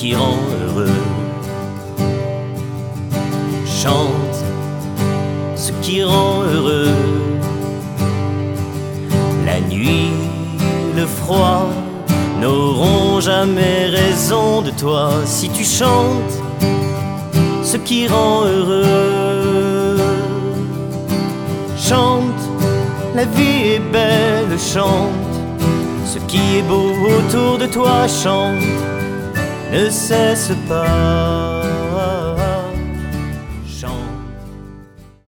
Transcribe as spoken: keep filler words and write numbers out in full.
qui rend heureux. Chante ce qui rend heureux. La nuit, le froid n'auront jamais raison de toi si tu chantes ce qui rend heureux. Chante, la vie est belle, chante ce qui est beau autour de toi, chante, ne cesse pas.